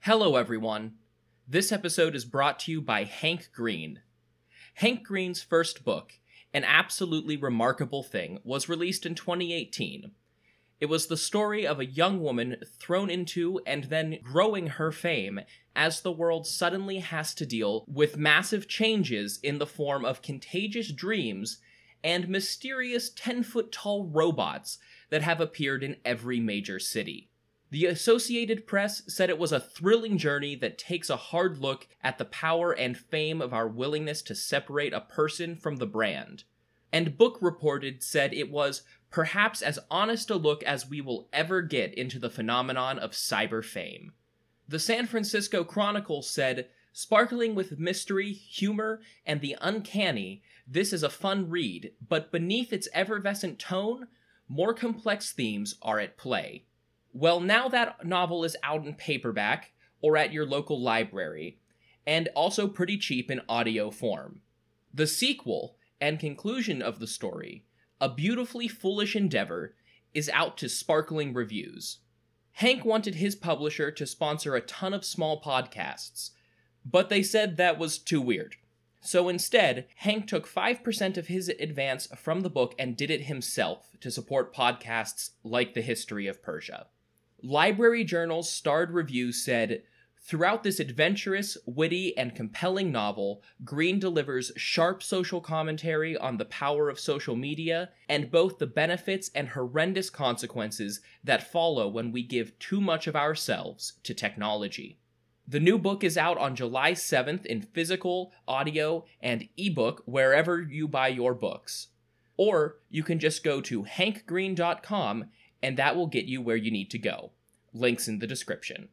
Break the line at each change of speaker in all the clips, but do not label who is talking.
Hello, everyone. This episode is brought to you by Hank Green. Hank Green's first book, An Absolutely Remarkable Thing, was released in 2018. It was the story of a young woman thrown into and then growing her fame as the world suddenly has to deal with massive changes in the form of contagious dreams and mysterious 10-foot-tall robots that have appeared in every major city. The Associated Press said it was a thrilling journey that takes a hard look at the power and fame of our willingness to separate a person from the brand. And Book Reported said it was perhaps as honest a look as we will ever get into the phenomenon of cyber fame. The San Francisco Chronicle said, "Sparkling with mystery, humor, and the uncanny, this is a fun read, but beneath its effervescent tone, more complex themes are at play." Well, now that novel is out in paperback, or at your local library, and also pretty cheap in audio form. The sequel and conclusion of the story, A Beautifully Foolish Endeavor, is out to sparkling reviews. Hank wanted his publisher to sponsor a ton of small podcasts, but they said that was too weird. So instead, Hank took 5% of his advance from the book and did it himself to support podcasts like The History of Persia. Library Journal's starred review said, "Throughout this adventurous, witty, and compelling novel, Green delivers sharp social commentary on the power of social media and both the benefits and horrendous consequences that follow when we give too much of ourselves to technology." The new book is out on July 7th in physical, audio, and ebook wherever you buy your books. Or you can just go to hankgreen.com and that will get you where you need to go. Links in the description.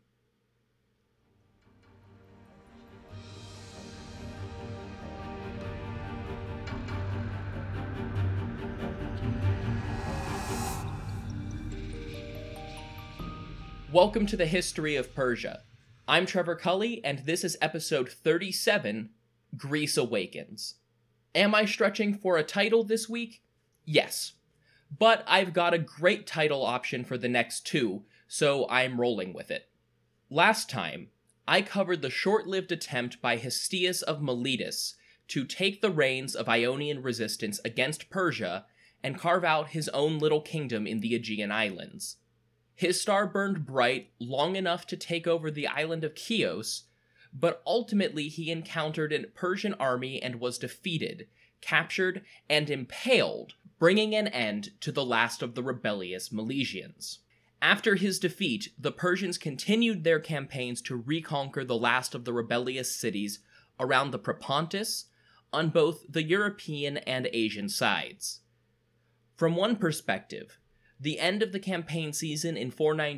Welcome to the History of Persia. I'm Trevor Cully, and this is episode 37, Greece Awakens. Am I stretching for a title this week? Yes. But I've got a great title option for the next two, so I'm rolling with it. Last time, I covered the short-lived attempt by Histiaeus of Miletus to take the reins of Ionian resistance against Persia and carve out his own little kingdom in the Aegean Islands. His star burned bright long enough to take over the island of Chios, but ultimately he encountered a Persian army and was defeated, captured, and impaled, bringing an end to the last of the rebellious Milesians. After his defeat, the Persians continued their campaigns to reconquer the last of the rebellious cities around the Propontis, on both the European and Asian sides. From one perspective, the end of the campaign season in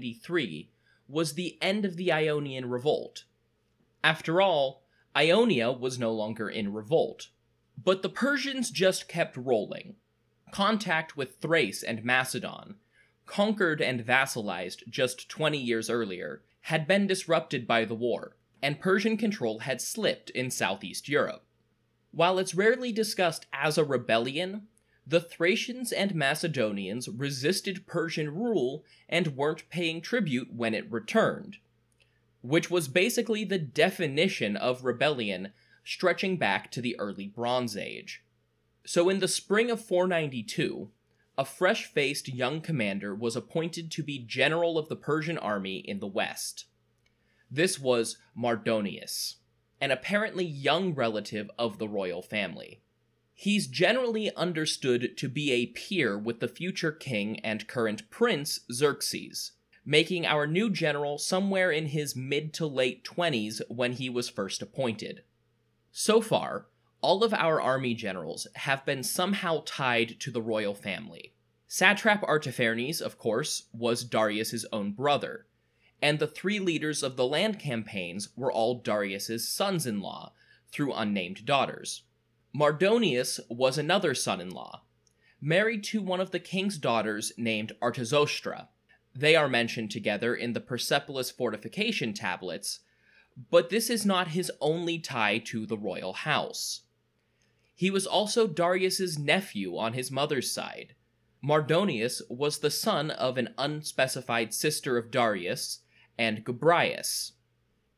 493 was the end of the Ionian revolt. After all, Ionia was no longer in revolt. But the Persians just kept rolling. Contact with Thrace and Macedon, conquered and vassalized just 20 years earlier, had been disrupted by the war, and Persian control had slipped in Southeast Europe. While it's rarely discussed as a rebellion, the Thracians and Macedonians resisted Persian rule and weren't paying tribute when it returned, which was basically the definition of rebellion stretching back to the early Bronze Age. So in the spring of 492, a fresh-faced young commander was appointed to be general of the Persian army in the west. This was Mardonius, an apparently young relative of the royal family. He's generally understood to be a peer with the future king and current prince Xerxes, making our new general somewhere in his mid to late 20s when he was first appointed. So far, all of our army generals have been somehow tied to the royal family. Satrap Artaphernes, of course, was Darius's own brother, and the three leaders of the land campaigns were all Darius's sons-in-law, through unnamed daughters. Mardonius was another son-in-law, married to one of the king's daughters named Artazostra. They are mentioned together in the Persepolis fortification tablets, but this is not his only tie to the royal house. He was also Darius's nephew on his mother's side. Mardonius was the son of an unspecified sister of Darius and Gobryas.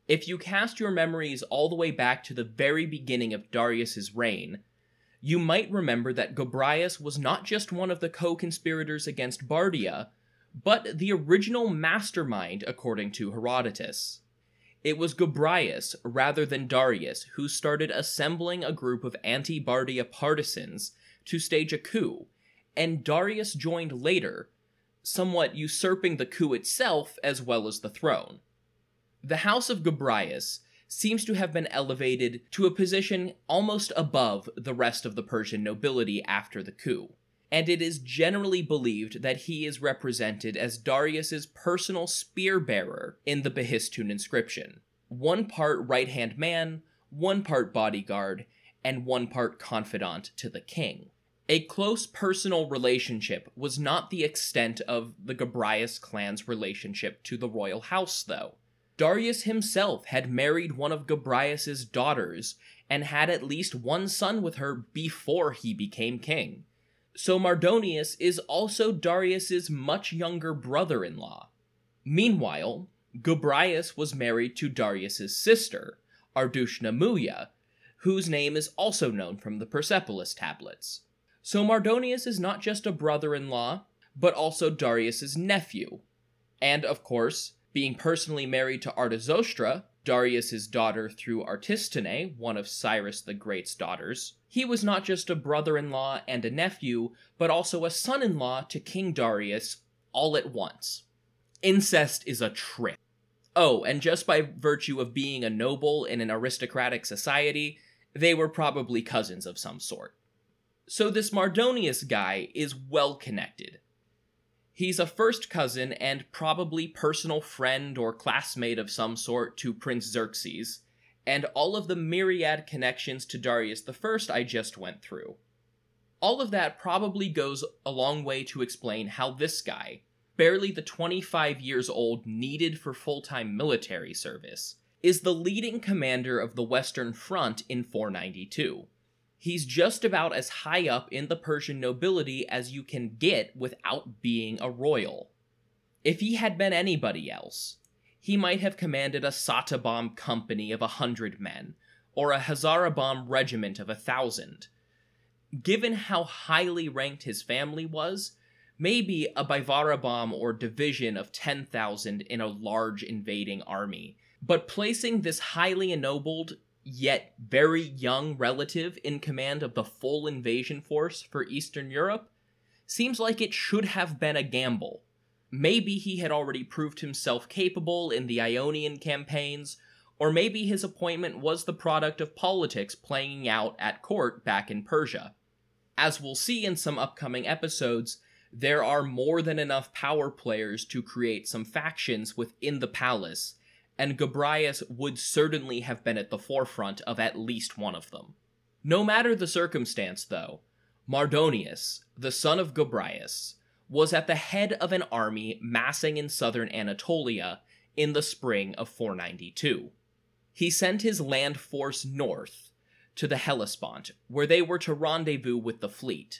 If you cast your memories all the way back to the very beginning of Darius's reign, you might remember that Gobryas was not just one of the co-conspirators against Bardia, but the original mastermind according to Herodotus. It was Gobryas, rather than Darius, who started assembling a group of anti-Bardia partisans to stage a coup, and Darius joined later, somewhat usurping the coup itself as well as the throne. The House of Gobryas seems to have been elevated to a position almost above the rest of the Persian nobility after the coup, and it is generally believed that he is represented as Darius's personal spear-bearer in the Behistun inscription. 1 part right-hand man, 1 part bodyguard, and 1 part confidant to the king. A close personal relationship was not the extent of the Gobryas clan's relationship to the royal house, though. Darius himself had married one of Gobryas's daughters, and had at least 1 son with her before he became king. So Mardonius is also Darius's much younger brother-in-law. Meanwhile, Gobryas was married to Darius's sister, Ardushna-Muya, whose name is also known from the Persepolis tablets. So Mardonius is not just a brother-in-law, but also Darius's nephew, and of course, being personally married to Artazostra, Darius's daughter through Artistene, one of Cyrus the Great's daughters, he was not just a brother-in-law and a nephew, but also a son-in-law to King Darius, all at once. Incest is a trip. Oh, and just by virtue of being a noble in an aristocratic society, they were probably cousins of some sort. So this Mardonius guy is well connected. He's a first cousin and probably personal friend or classmate of some sort to Prince Xerxes, and all of the myriad connections to Darius I just went through. All of that probably goes a long way to explain how this guy, barely the 25 years old needed for full-time military service, is the leading commander of the Western Front in 492. He's just about as high up in the Persian nobility as you can get without being a royal. If he had been anybody else, he might have commanded a Satabam company of 100 men, or a Hazarabam regiment of 1,000. Given how highly ranked his family was, maybe a Bivarabam or division of 10,000 in a large invading army. But placing this highly ennobled, yet very young relative in command of the full invasion force for Eastern Europe seems like it should have been a gamble. Maybe he had already proved himself capable in the Ionian campaigns, or maybe his appointment was the product of politics playing out at court back in Persia. As we'll see in some upcoming episodes, there are more than enough power players to create some factions within the palace, and Gobryas would certainly have been at the forefront of at least one of them. No matter the circumstance, though, Mardonius, the son of Gobryas, was at the head of an army massing in southern Anatolia in the spring of 492. He sent his land force north to the Hellespont, where they were to rendezvous with the fleet.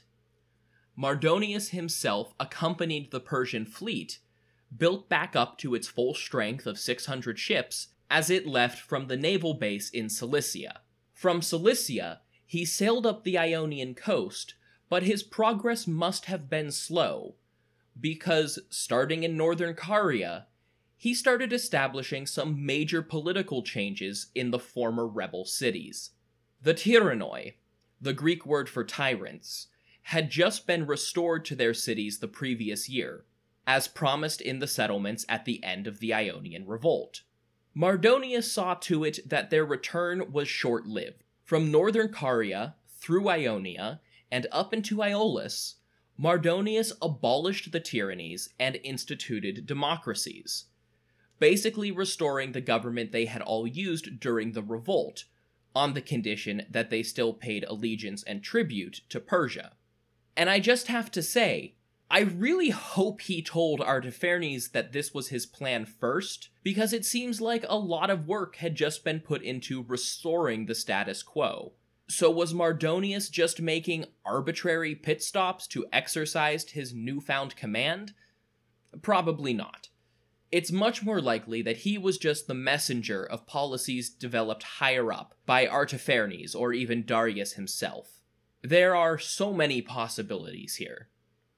Mardonius himself accompanied the Persian fleet, built back up to its full strength of 600 ships, as it left from the naval base in Cilicia. From Cilicia, he sailed up the Ionian coast, but his progress must have been slow, because, starting in northern Caria, he started establishing some major political changes in the former rebel cities. The Tyrannoi, the Greek word for tyrants, had just been restored to their cities the previous year, as promised in the settlements at the end of the Ionian Revolt. Mardonius saw to it that their return was short-lived. From northern Caria, through Ionia, and up into Aeolus, Mardonius abolished the tyrannies and instituted democracies, basically restoring the government they had all used during the revolt, on the condition that they still paid allegiance and tribute to Persia. And I just have to say, I really hope he told Artaphernes that this was his plan first, because it seems like a lot of work had just been put into restoring the status quo. So was Mardonius just making arbitrary pit stops to exercise his newfound command? Probably not. It's much more likely that he was just the messenger of policies developed higher up by Artaphernes or even Darius himself. There are so many possibilities here.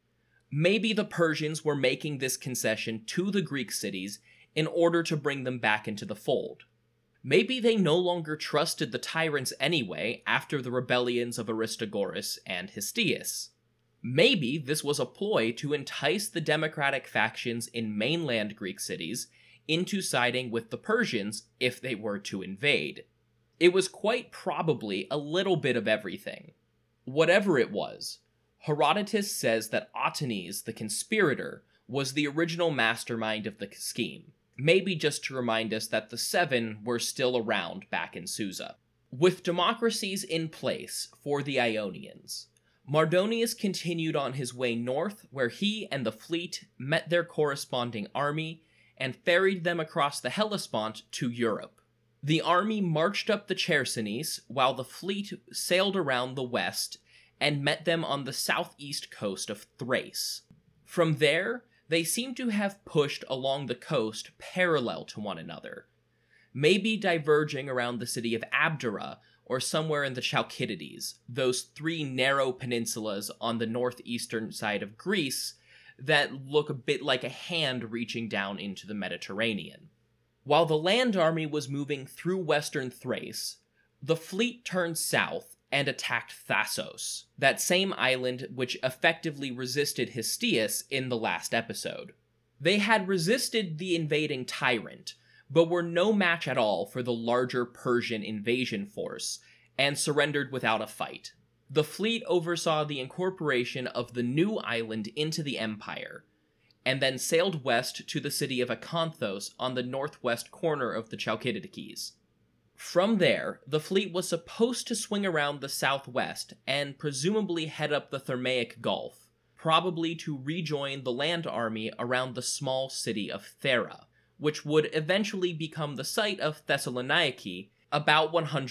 Maybe the Persians were making this concession to the Greek cities in order to bring them back into the fold. Maybe they no longer trusted the tyrants anyway after the rebellions of Aristagoras and Histiaeus. Maybe this was a ploy to entice the democratic factions in mainland Greek cities into siding with the Persians if they were to invade. It was quite probably a little bit of everything. Whatever it was, Herodotus says that Otanes, the conspirator, was the original mastermind of the scheme, maybe just to remind us that the Seven were still around back in Susa. With democracies in place for the Ionians, Mardonius continued on his way north, where he and the fleet met their corresponding army and ferried them across the Hellespont to Europe. The army marched up the Chersonese, while the fleet sailed around the west and met them on the southeast coast of Thrace. From there, they seem to have pushed along the coast parallel to one another, maybe diverging around the city of Abdera or somewhere in the Chalcidides, those three narrow peninsulas on the northeastern side of Greece that look a bit like a hand reaching down into the Mediterranean. While the land army was moving through western Thrace, the fleet turned south and attacked Thasos, that same island which effectively resisted Histiaeus in the last episode. They had resisted the invading tyrant, but were no match at all for the larger Persian invasion force, and surrendered without a fight. The fleet oversaw the incorporation of the new island into the empire, and then sailed west to the city of Akanthos on the northwest corner of the Chalcidices. From there, the fleet was supposed to swing around the southwest and presumably head up the Thermaic Gulf, probably to rejoin the land army around the small city of Thera, which would eventually become the site of Thessaloniki about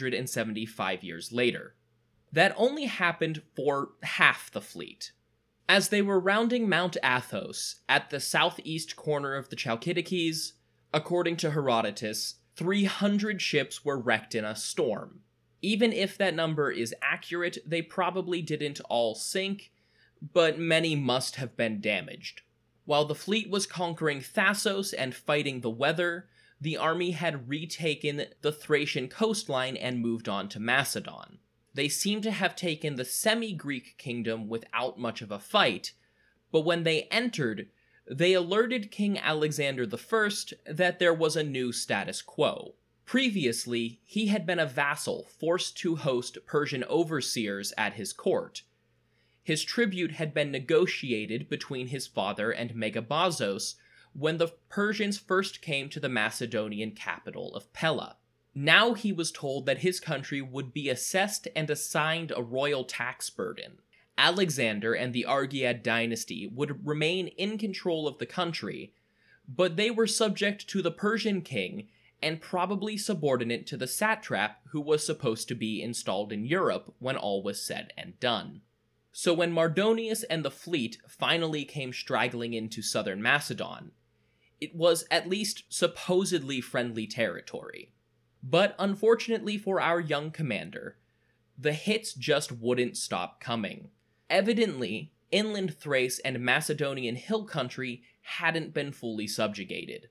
175 years later. That only happened for half the fleet. As they were rounding Mount Athos at the southeast corner of the Chalcidices, according to Herodotus, 300 ships were wrecked in a storm. Even if that number is accurate, they probably didn't all sink, but many must have been damaged. While the fleet was conquering Thasos and fighting the weather, the army had retaken the Thracian coastline and moved on to Macedon. They seem to have taken the semi-Greek kingdom without much of a fight, but when they entered, they alerted King Alexander I that there was a new status quo. Previously, he had been a vassal forced to host Persian overseers at his court. His tribute had been negotiated between his father and Megabazos when the Persians first came to the Macedonian capital of Pella. Now he was told that his country would be assessed and assigned a royal tax burden. Alexander and the Argead dynasty would remain in control of the country, but they were subject to the Persian king and probably subordinate to the satrap who was supposed to be installed in Europe when all was said and done. So when Mardonius and the fleet finally came straggling into southern Macedon, it was at least supposedly friendly territory. But unfortunately for our young commander, the hits just wouldn't stop coming. Evidently, inland Thrace and Macedonian hill country hadn't been fully subjugated.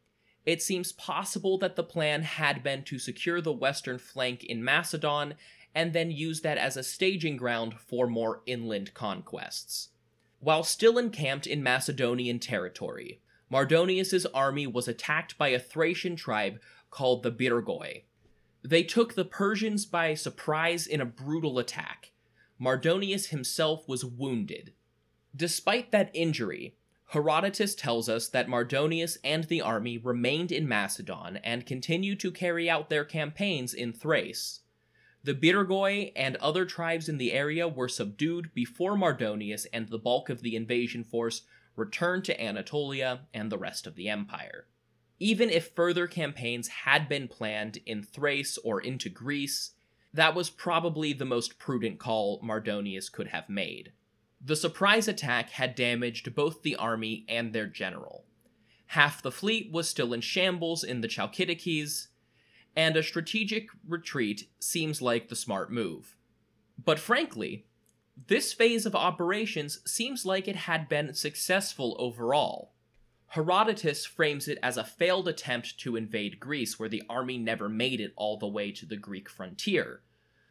It seems possible that the plan had been to secure the western flank in Macedon and then use that as a staging ground for more inland conquests. While still encamped in Macedonian territory, Mardonius's army was attacked by a Thracian tribe called the Birgoi. They took the Persians by surprise in a brutal attack. Mardonius himself was wounded. Despite that injury, Herodotus tells us that Mardonius and the army remained in Macedon and continued to carry out their campaigns in Thrace. The Birgoi and other tribes in the area were subdued before Mardonius and the bulk of the invasion force returned to Anatolia and the rest of the empire. Even if further campaigns had been planned in Thrace or into Greece, that was probably the most prudent call Mardonius could have made. The surprise attack had damaged both the army and their general. Half the fleet was still in shambles in the Chalkidikes, and a strategic retreat seems like the smart move. But frankly, this phase of operations seems like it had been successful overall. Herodotus frames it as a failed attempt to invade Greece where the army never made it all the way to the Greek frontier.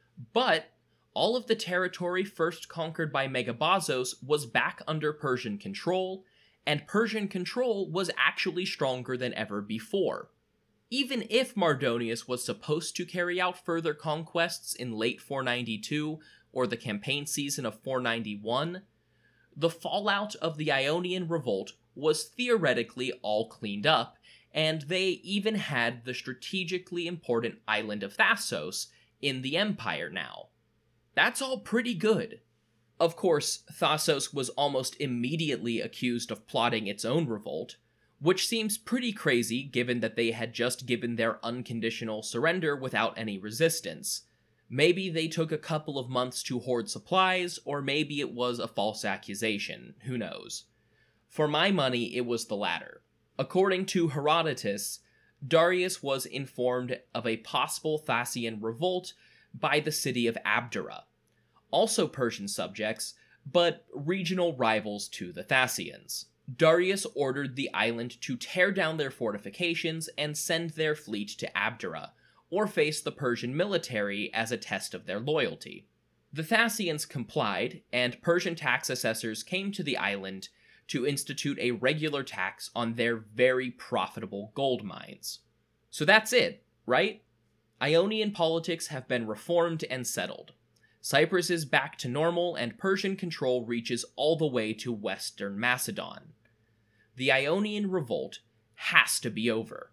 But all of the territory first conquered by Megabazus was back under Persian control, and Persian control was actually stronger than ever before. Even if Mardonius was supposed to carry out further conquests in late 492 or the campaign season of 491, the fallout of the Ionian Revolt was theoretically all cleaned up, and they even had the strategically important island of Thasos in the empire now. That's all pretty good. Of course, Thasos was almost immediately accused of plotting its own revolt, which seems pretty crazy given that they had just given their unconditional surrender without any resistance. Maybe they took a couple of months to hoard supplies, or maybe it was a false accusation, who knows. For my money, it was the latter. According to Herodotus, Darius was informed of a possible Thasian revolt by the city of Abdera, also Persian subjects, but regional rivals to the Thasians. Darius ordered the island to tear down their fortifications and send their fleet to Abdera, or face the Persian military as a test of their loyalty. The Thasians complied, and Persian tax assessors came to the island to institute a regular tax on their very profitable gold mines. So that's it, right? Ionian politics have been reformed and settled. Cyprus is back to normal, and Persian control reaches all the way to western Macedon. The Ionian Revolt has to be over.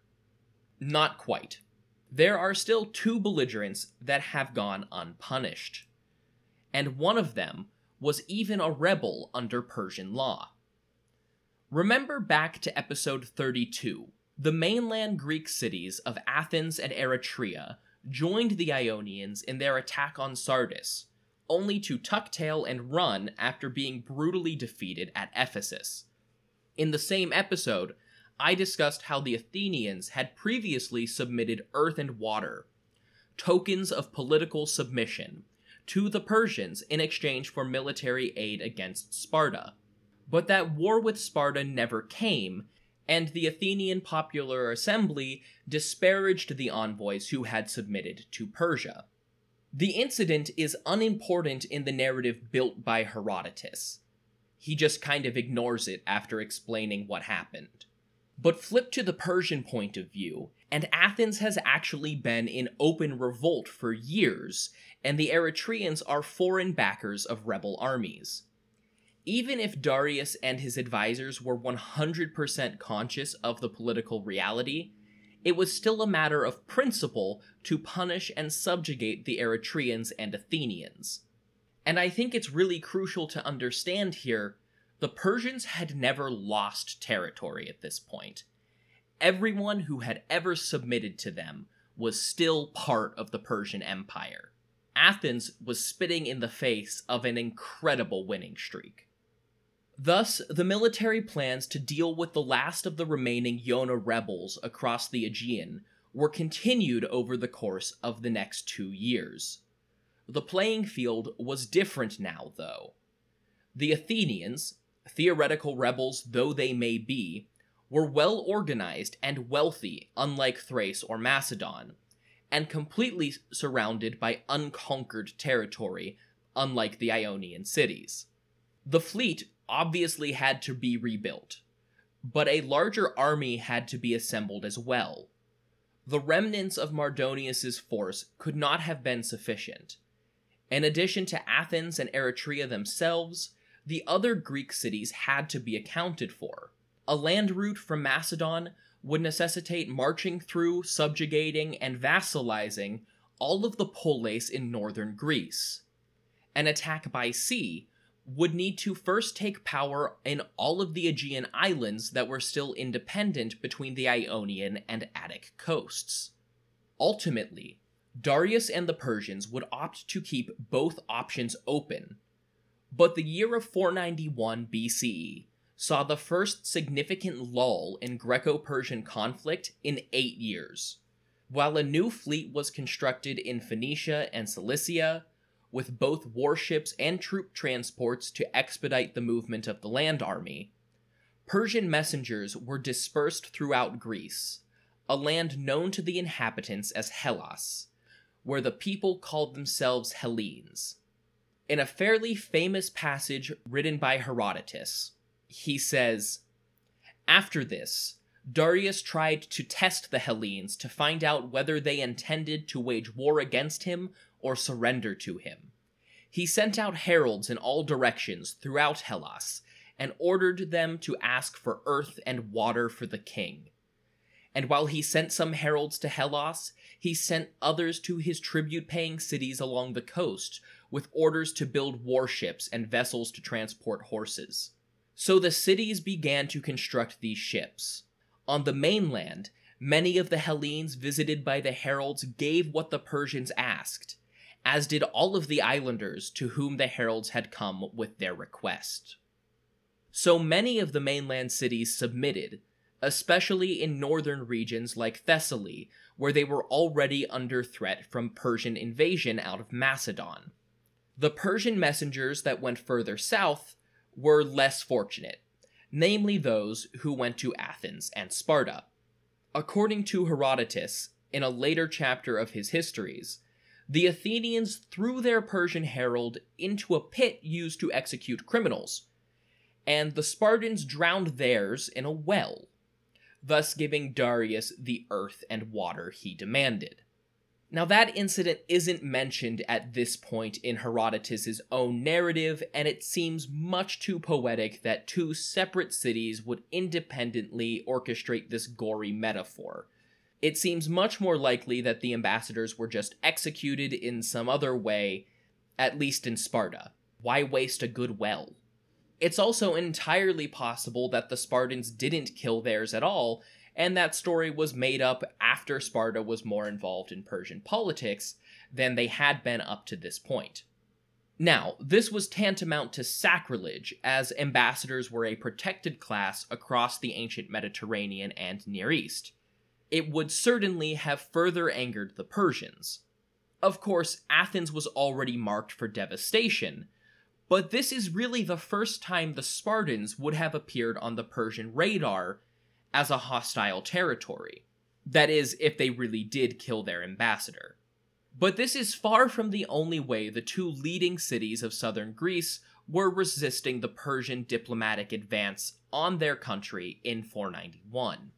Not quite. There are still two belligerents that have gone unpunished. And one of them was even a rebel under Persian law. Remember back to episode 32, the mainland Greek cities of Athens and Eretria joined the Ionians in their attack on Sardis, only to tuck tail and run after being brutally defeated at Ephesus. In the same episode, I discussed how the Athenians had previously submitted earth and water, tokens of political submission, to the Persians in exchange for military aid against Sparta. But that war with Sparta never came, and the Athenian Popular Assembly disparaged the envoys who had submitted to Persia. The incident is unimportant in the narrative built by Herodotus. He just kind of ignores it after explaining what happened. But flip to the Persian point of view, and Athens has actually been in open revolt for years, and the Eretrians are foreign backers of rebel armies. Even if Darius and his advisors were 100% conscious of the political reality, it was still a matter of principle to punish and subjugate the Eretrians and Athenians. And I think it's really crucial to understand here, the Persians had never lost territory at this point. Everyone who had ever submitted to them was still part of the Persian Empire. Athens was spitting in the face of an incredible winning streak. Thus, the military plans to deal with the last of the remaining Iona rebels across the Aegean were continued over the course of the next 2 years. The playing field was different now, though. The Athenians, theoretical rebels though they may be, were well organized and wealthy, unlike Thrace or Macedon, and completely surrounded by unconquered territory, unlike the Ionian cities. The fleet obviously had to be rebuilt, but a larger army had to be assembled as well. The remnants of Mardonius's force could not have been sufficient. In addition to Athens and Eretria themselves, the other Greek cities had to be accounted for. A land route from Macedon would necessitate marching through, subjugating, and vassalizing all of the poleis in northern Greece. An attack by sea would need to first take power in all of the Aegean islands that were still independent between the Ionian and Attic coasts. Ultimately, Darius and the Persians would opt to keep both options open, but the year of 491 BCE saw the first significant lull in Greco-Persian conflict in 8 years, while a new fleet was constructed in Phoenicia and Cilicia, with both warships and troop transports to expedite the movement of the land army. Persian messengers were dispersed throughout Greece, a land known to the inhabitants as Hellas, where the people called themselves Hellenes. In a fairly famous passage written by Herodotus, he says, "After this, Darius tried to test the Hellenes to find out whether they intended to wage war against him or surrender to him. He sent out heralds in all directions throughout Hellas, and ordered them to ask for earth and water for the king. And while he sent some heralds to Hellas, he sent others to his tribute-paying cities along the coast, with orders to build warships and vessels to transport horses. So the cities began to construct these ships. On the mainland, many of the Hellenes visited by the heralds gave what the Persians asked, as did all of the islanders to whom the heralds had come with their request. So many of the mainland cities submitted, especially in northern regions like Thessaly, where they were already under threat from Persian invasion out of Macedon. The Persian messengers that went further south were less fortunate, namely those who went to Athens and Sparta. According to Herodotus, in a later chapter of his histories, the Athenians threw their Persian herald into a pit used to execute criminals, and the Spartans drowned theirs in a well, thus giving Darius the earth and water he demanded. Now that incident isn't mentioned at this point in Herodotus' own narrative, and it seems much too poetic that two separate cities would independently orchestrate this gory metaphor. It seems much more likely that the ambassadors were just executed in some other way, at least in Sparta. Why waste a good well? It's also entirely possible that the Spartans didn't kill theirs at all, and that story was made up after Sparta was more involved in Persian politics than they had been up to this point. Now, this was tantamount to sacrilege, as ambassadors were a protected class across the ancient Mediterranean and Near East. It would certainly have further angered the Persians. Of course, Athens was already marked for devastation, but this is really the first time the Spartans would have appeared on the Persian radar as a hostile territory. That is, if they really did kill their ambassador. But this is far from the only way the two leading cities of southern Greece were resisting the Persian diplomatic advance on their country in 491.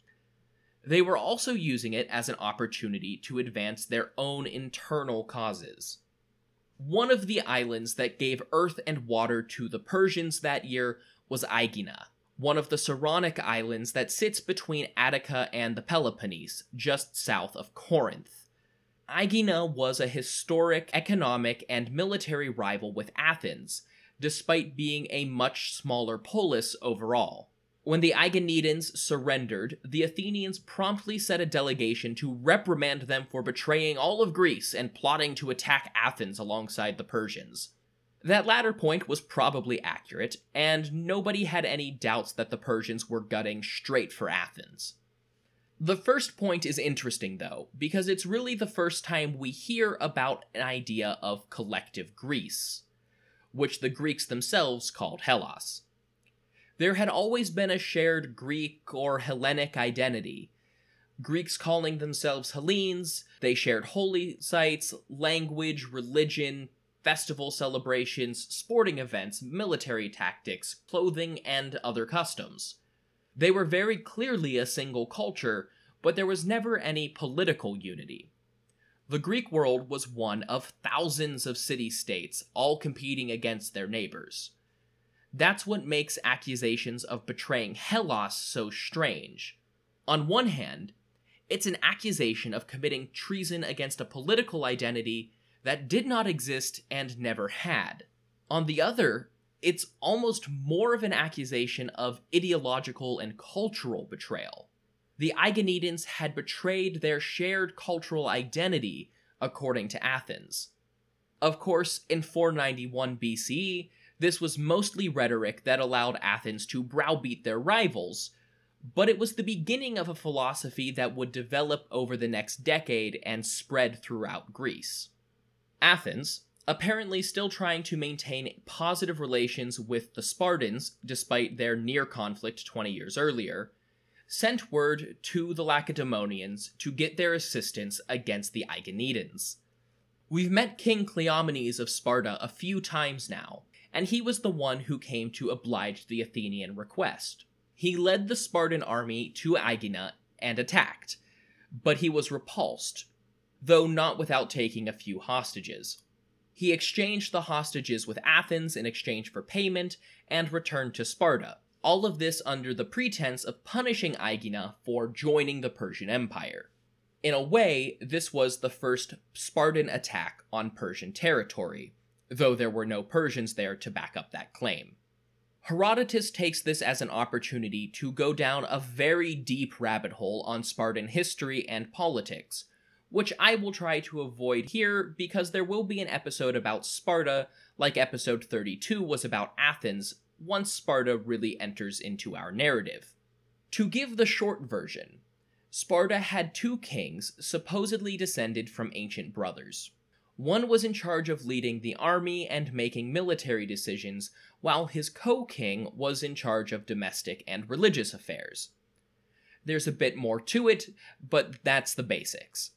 They were also using it as an opportunity to advance their own internal causes. One of the islands that gave earth and water to the Persians that year was Aegina, one of the Saronic islands that sits between Attica and the Peloponnese, just south of Corinth. Aegina was a historic, economic, and military rival with Athens, despite being a much smaller polis overall. When the Aeginetans surrendered, the Athenians promptly sent a delegation to reprimand them for betraying all of Greece and plotting to attack Athens alongside the Persians. That latter point was probably accurate, and nobody had any doubts that the Persians were gutting straight for Athens. The first point is interesting, though, because it's really the first time we hear about an idea of collective Greece, which the Greeks themselves called Hellas. There had always been a shared Greek or Hellenic identity. Greeks calling themselves Hellenes, they shared holy sites, language, religion, festival celebrations, sporting events, military tactics, clothing, and other customs. They were very clearly a single culture, but there was never any political unity. The Greek world was one of thousands of city-states, all competing against their neighbors. That's what makes accusations of betraying Hellas so strange. On one hand, it's an accusation of committing treason against a political identity that did not exist and never had. On the other, it's almost more of an accusation of ideological and cultural betrayal. The Aeginetans had betrayed their shared cultural identity, according to Athens. Of course, in 491 BCE, This was mostly rhetoric that allowed Athens to browbeat their rivals, but it was the beginning of a philosophy that would develop over the next decade and spread throughout Greece. Athens, apparently still trying to maintain positive relations with the Spartans despite their near conflict 20 years earlier, sent word to the Lacedaemonians to get their assistance against the Aeginetans. We've met King Cleomenes of Sparta a few times now, and he was the one who came to oblige the Athenian request. He led the Spartan army to Aegina and attacked, but he was repulsed, though not without taking a few hostages. He exchanged the hostages with Athens in exchange for payment and returned to Sparta, all of this under the pretense of punishing Aegina for joining the Persian Empire. In a way, this was the first Spartan attack on Persian territory, though there were no Persians there to back up that claim. Herodotus takes this as an opportunity to go down a very deep rabbit hole on Spartan history and politics, which I will try to avoid here because there will be an episode about Sparta, like episode 32 was about Athens, once Sparta really enters into our narrative. To give the short version, Sparta had two kings supposedly descended from ancient brothers. One was in charge of leading the army and making military decisions, while his co-king was in charge of domestic and religious affairs. There's a bit more to it, but that's the basics.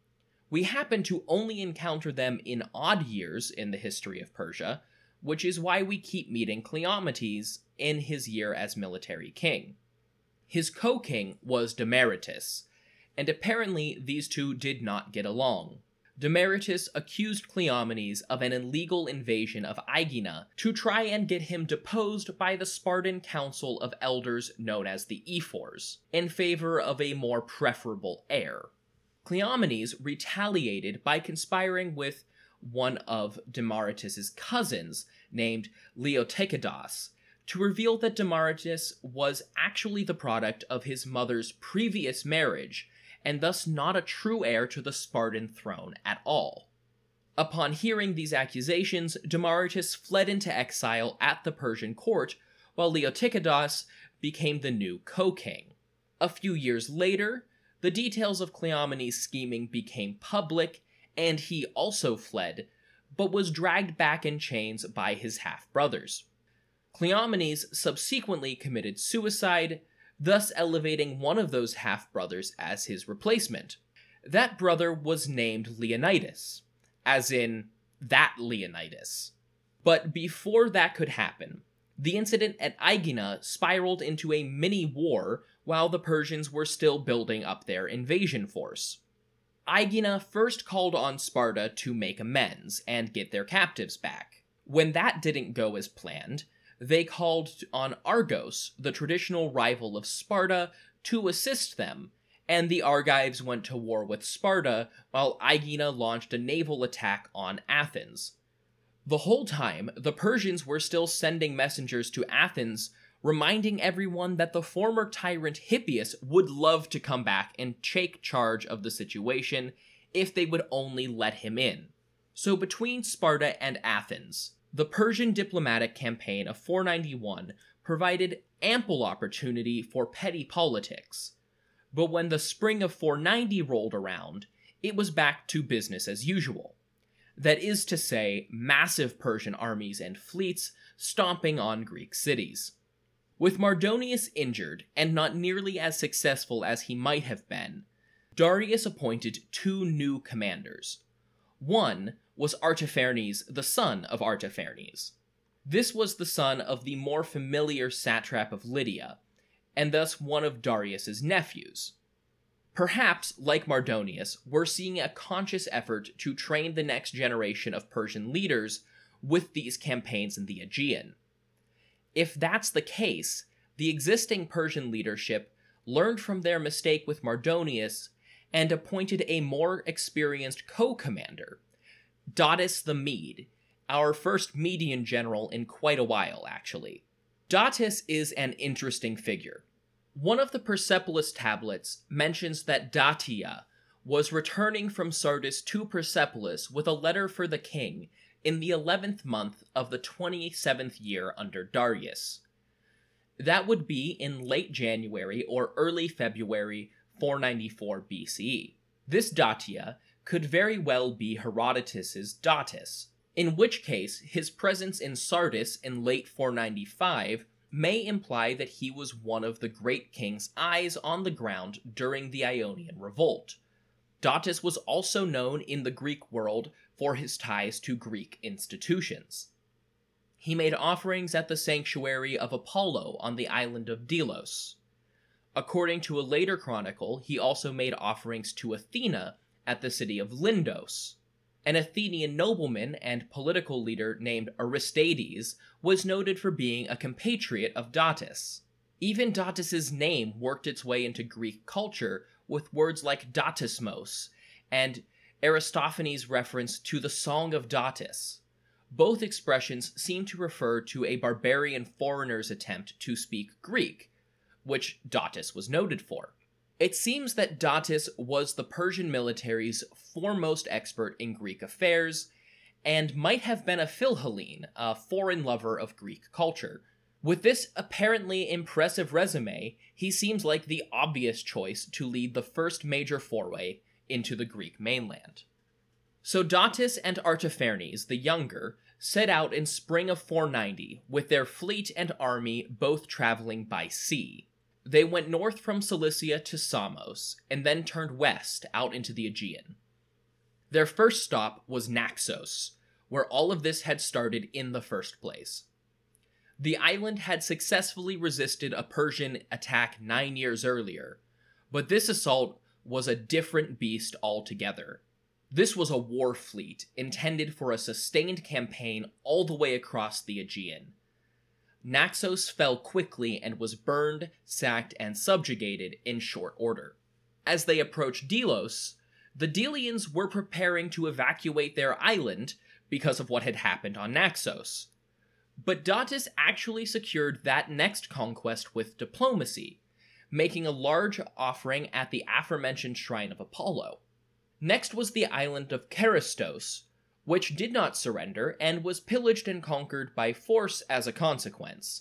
We happen to only encounter them in odd years in the history of Persia, which is why we keep meeting Cleomenes in his year as military king. His co-king was Demaratus, and apparently these two did not get along. Demaratus accused Cleomenes of an illegal invasion of Aegina to try and get him deposed by the Spartan council of elders known as the Ephors, in favor of a more preferable heir. Cleomenes retaliated by conspiring with one of Demaratus's cousins, named Leotychidas, to reveal that Demaratus was actually the product of his mother's previous marriage, and thus not a true heir to the Spartan throne at all. Upon hearing these accusations, Demaratus fled into exile at the Persian court, while Leotychidas became the new co-king. A few years later, the details of Cleomenes' scheming became public, and he also fled, but was dragged back in chains by his half-brothers. Cleomenes subsequently committed suicide, thus elevating one of those half-brothers as his replacement. That brother was named Leonidas, as in that Leonidas. But before that could happen, the incident at Aegina spiraled into a mini-war while the Persians were still building up their invasion force. Aegina first called on Sparta to make amends and get their captives back. When that didn't go as planned, they called on Argos, the traditional rival of Sparta, to assist them, and the Argives went to war with Sparta while Aegina launched a naval attack on Athens. The whole time, the Persians were still sending messengers to Athens, reminding everyone that the former tyrant Hippias would love to come back and take charge of the situation if they would only let him in. So between Sparta and Athens, the Persian diplomatic campaign of 491 provided ample opportunity for petty politics. But when the spring of 490 rolled around, it was back to business as usual. That is to say, massive Persian armies and fleets stomping on Greek cities. With Mardonius injured, and not nearly as successful as he might have been, Darius appointed two new commanders. One was Artaphernes, the son of Artaphernes. This was the son of the more familiar satrap of Lydia, and thus one of Darius's nephews. Perhaps, like Mardonius, we're seeing a conscious effort to train the next generation of Persian leaders with these campaigns in the Aegean. If that's the case, the existing Persian leadership learned from their mistake with Mardonius and appointed a more experienced co-commander, Datis the Mede, our first Median general in quite a while, actually. Datis is an interesting figure. One of the Persepolis tablets mentions that Datia was returning from Sardis to Persepolis with a letter for the king, in the 11th month of the 27th year under Darius. That would be in late January or early February 494 BCE. This Datia could very well be Herodotus's Datis, in which case his presence in Sardis in late 495 may imply that he was one of the great king's eyes on the ground during the Ionian Revolt. Datis was also known in the Greek world for his ties to Greek institutions. He made offerings at the sanctuary of Apollo on the island of Delos. According to a later chronicle, he also made offerings to Athena at the city of Lindos. An Athenian nobleman and political leader named Aristeides was noted for being a compatriot of Datis. Even Datis's name worked its way into Greek culture with words like Datismos and Aristophanes' reference to the Song of Datis. Both expressions seem to refer to a barbarian foreigner's attempt to speak Greek, which Datis was noted for. It seems that Datis was the Persian military's foremost expert in Greek affairs, and might have been a Philhellene, a foreign lover of Greek culture. With this apparently impressive resume, he seems like the obvious choice to lead the first major foray into the Greek mainland. So Datis and Artaphernes, the younger, set out in spring of 490, with their fleet and army both traveling by sea. They went north from Cilicia to Samos, and then turned west out into the Aegean. Their first stop was Naxos, where all of this had started in the first place. The island had successfully resisted a Persian attack 9 years earlier, but this assault was a different beast altogether. This was a war fleet intended for a sustained campaign all the way across the Aegean. Naxos fell quickly and was burned, sacked, and subjugated in short order. As they approached Delos, the Delians were preparing to evacuate their island because of what had happened on Naxos. But Datis actually secured that next conquest with diplomacy, making a large offering at the aforementioned shrine of Apollo. Next was the island of Charistos, which did not surrender and was pillaged and conquered by force as a consequence.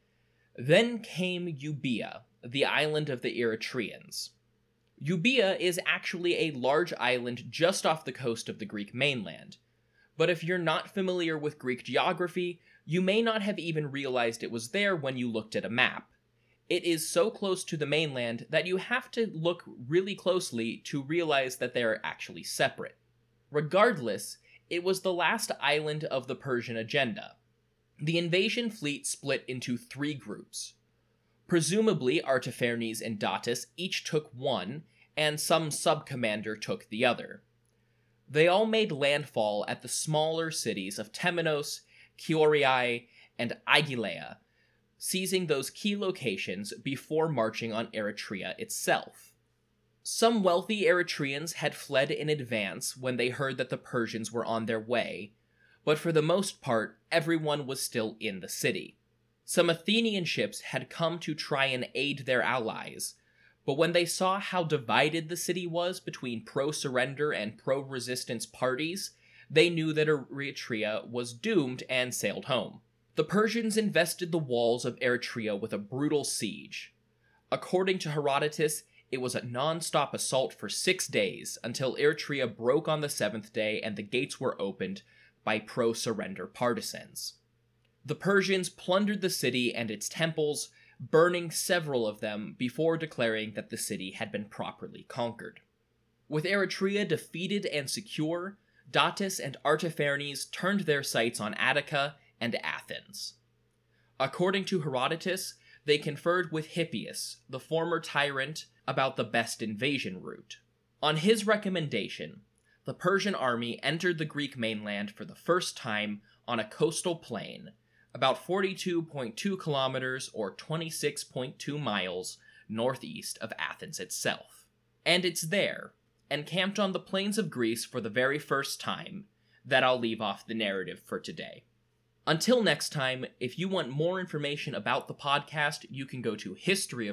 Then came Euboea, the island of the Eretrians. Euboea is actually a large island just off the coast of the Greek mainland, but if you're not familiar with Greek geography, you may not have even realized it was there when you looked at a map. It is so close to the mainland that you have to look really closely to realize that they are actually separate. Regardless, it was the last island of the Persian agenda. The invasion fleet split into 3 groups. Presumably, Artaphernes and Datis each took one, and some sub-commander took the other. They all made landfall at the smaller cities of Temenos, Chioriae, and Aegilea, seizing those key locations before marching on Eretria itself. Some wealthy Eretrians had fled in advance when they heard that the Persians were on their way, but for the most part, everyone was still in the city. Some Athenian ships had come to try and aid their allies, but when they saw how divided the city was between pro-surrender and pro-resistance parties, they knew that Eretria was doomed and sailed home. The Persians invested the walls of Eretria with a brutal siege. According to Herodotus, it was a non-stop assault for 6 days until Eretria broke on the 7th day and the gates were opened by pro-surrender partisans. The Persians plundered the city and its temples, burning several of them before declaring that the city had been properly conquered. With Eretria defeated and secure, Datis and Artaphernes turned their sights on Attica and Athens. According to Herodotus, they conferred with Hippias, the former tyrant, about the best invasion route. On his recommendation, the Persian army entered the Greek mainland for the first time on a coastal plain, about 42.2 kilometers or 26.2 miles northeast of Athens itself. And it's there, encamped on the plains of Greece for the very first time, that I'll leave off the narrative for today. Until next time, if you want more information about the podcast, you can go to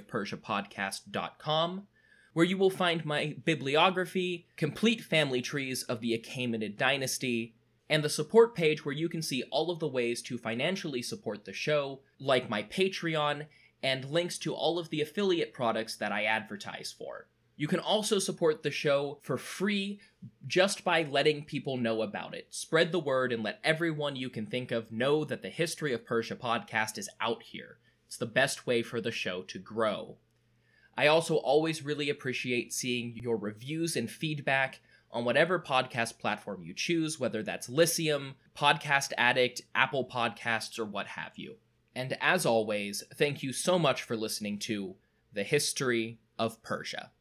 historyofpersiapodcast.com, where you will find my bibliography, complete family trees of the Achaemenid dynasty, and the support page where you can see all of the ways to financially support the show, like my Patreon, and links to all of the affiliate products that I advertise for. You can also support the show for free just by letting people know about it. Spread the word and let everyone you can think of know that the History of Persia podcast is out here. It's the best way for the show to grow. I also always really appreciate seeing your reviews and feedback on whatever podcast platform you choose, whether that's Lyceum, Podcast Addict, Apple Podcasts, or what have you. And as always, thank you so much for listening to The History of Persia.